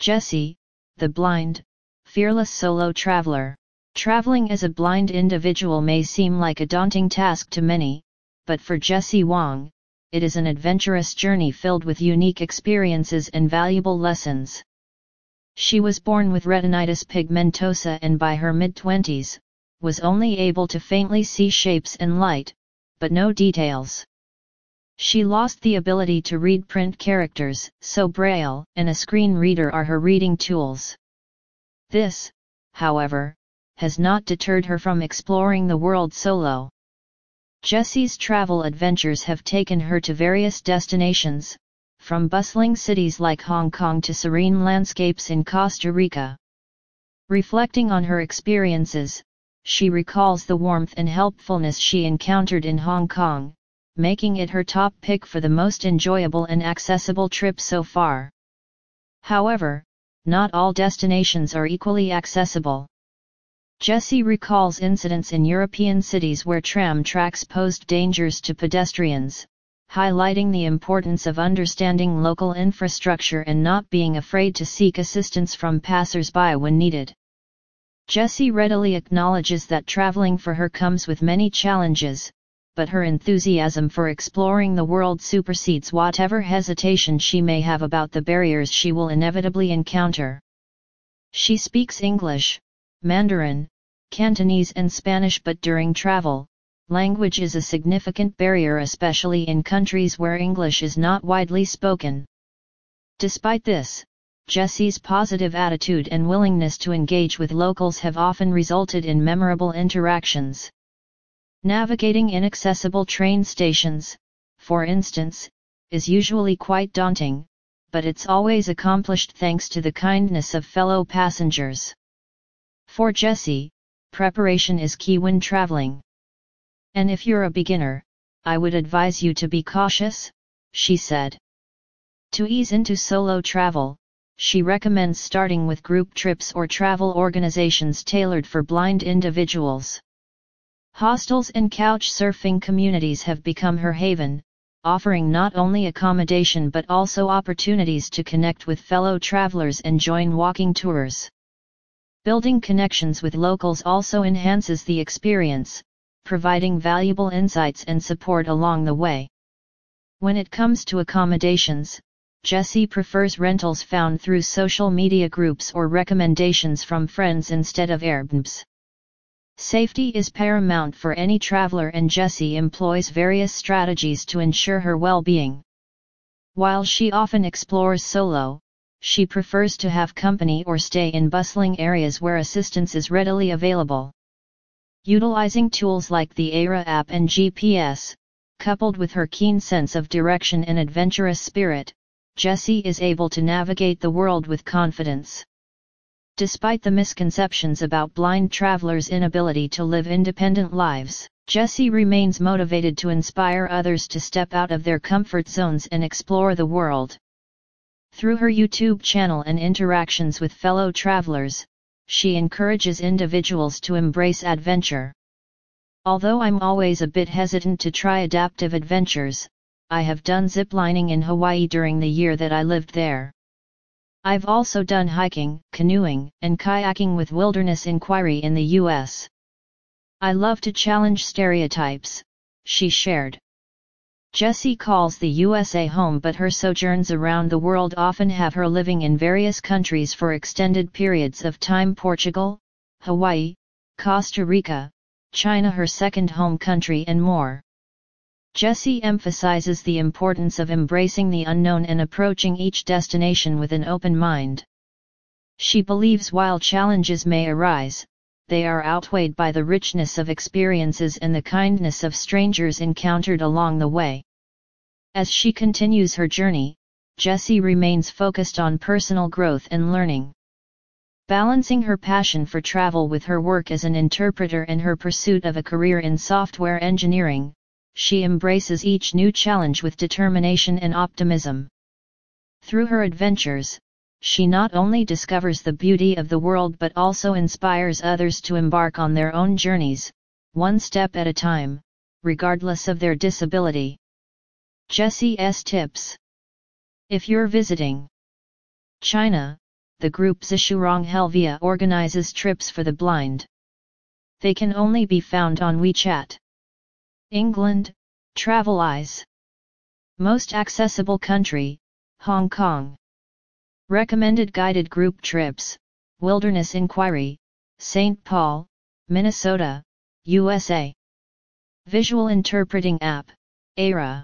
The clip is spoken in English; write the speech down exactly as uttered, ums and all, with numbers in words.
Jessie, the blind, fearless solo traveler. Traveling as a blind individual may seem like a daunting task to many, but for Jessie Wang, it is an adventurous journey filled with unique experiences and valuable lessons. She was born with retinitis pigmentosa and by her mid-twenties, was only able to faintly see shapes and light, but no details. She lost the ability to read print characters, so Braille and a screen reader are her reading tools. This, however, has not deterred her from exploring the world solo. Jessie's travel adventures have taken her to various destinations, from bustling cities like Hong Kong to serene landscapes in Costa Rica. Reflecting on her experiences, she recalls the warmth and helpfulness she encountered in Hong Kong, making it her top pick for the most enjoyable and accessible trip so far. However, not all destinations are equally accessible. Jessie recalls incidents in European cities where tram tracks posed dangers to pedestrians, highlighting the importance of understanding local infrastructure and not being afraid to seek assistance from passers-by when needed. Jessie readily acknowledges that traveling for her comes with many challenges, but her enthusiasm for exploring the world supersedes whatever hesitation she may have about the barriers she will inevitably encounter. She speaks English, Mandarin, Cantonese and Spanish, but during travel, language is a significant barrier, especially in countries where English is not widely spoken. Despite this, Jessie's positive attitude and willingness to engage with locals have often resulted in memorable interactions. Navigating inaccessible train stations, for instance, is usually quite daunting, but it's always accomplished thanks to the kindness of fellow passengers. For Jessie, preparation is key when traveling. And if you're a beginner, I would advise you to be cautious, she said. To ease into solo travel, she recommends starting with group trips or travel organizations tailored for blind individuals. Hostels and couch surfing communities have become her haven, offering not only accommodation but also opportunities to connect with fellow travelers and join walking tours. Building connections with locals also enhances the experience, providing valuable insights and support along the way. When it comes to accommodations, Jessie prefers rentals found through social media groups or recommendations from friends instead of Airbnbs. Safety is paramount for any traveler, and Jessie employs various strategies to ensure her well-being. While she often explores solo, she prefers to have company or stay in bustling areas where assistance is readily available. Utilizing tools like the Aira app and G P S, coupled with her keen sense of direction and adventurous spirit, Jessie is able to navigate the world with confidence. Despite the misconceptions about blind travelers' inability to live independent lives, Jessie remains motivated to inspire others to step out of their comfort zones and explore the world. Through her YouTube channel and interactions with fellow travelers, she encourages individuals to embrace adventure. Although I'm always a bit hesitant to try adaptive adventures, I have done ziplining in Hawaii during the year that I lived there. I've also done hiking, canoeing, and kayaking with Wilderness Inquiry in the U S. I love to challenge stereotypes, she shared. Jessie calls the U S A home, but her sojourns around the world often have her living in various countries for extended periods of time: Portugal, Hawaii, Costa Rica, China, her second home country, and more. Jessie emphasizes the importance of embracing the unknown and approaching each destination with an open mind. She believes while challenges may arise, they are outweighed by the richness of experiences and the kindness of strangers encountered along the way. As she continues her journey, Jessie remains focused on personal growth and learning. Balancing her passion for travel with her work as an interpreter and her pursuit of a career in software engineering, she embraces each new challenge with determination and optimism. Through her adventures, she not only discovers the beauty of the world but also inspires others to embark on their own journeys, one step at a time, regardless of their disability. Jessie's tips. If you're visiting China, the group Zhishurong Helvia organizes trips for the blind. They can only be found on WeChat. England, Traveleyes. Most accessible country, Hong Kong. Recommended guided group trips, Wilderness Inquiry, Saint Paul, Minnesota, U S A. Visual interpreting app, A R A.